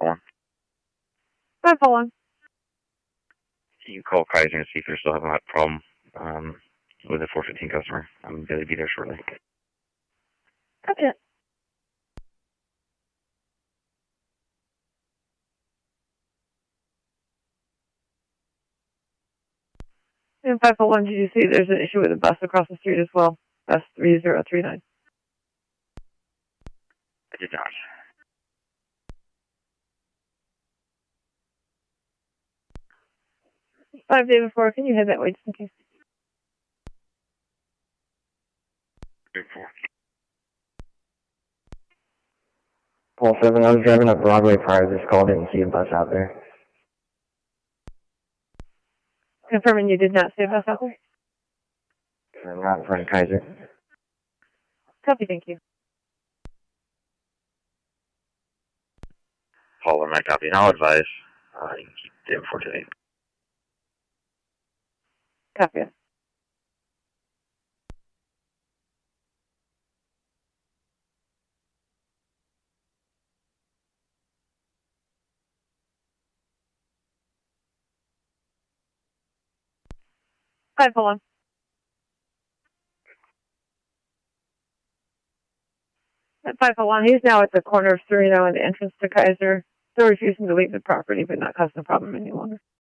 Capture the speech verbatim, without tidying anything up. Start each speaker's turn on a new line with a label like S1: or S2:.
S1: four one.
S2: five four one.
S1: You can call Kaiser and see if they're still having that problem um, with a four fifteen customer. I'm going to be there shortly.
S2: Copy that. And five four one, did you see there's an issue with a bus across the street as well? Bus three zero three nine.
S1: I did not.
S2: Five David four, can you head that way just in case?
S1: Big four.
S3: Paul seven, I was driving up Broadway prior to this call, didn't see a bus out there.
S2: Confirming you did not see a bus out there?
S3: I'm not in front of Kaiser.
S2: Copy, thank you.
S1: Paul, my copy, and I'll advise. Uh, you can keep David four two eight.
S2: Copy it. five four one. At five four one, he's now at the corner of Sereno and the entrance to Kaiser, still refusing to leave the property, but not causing a problem any longer.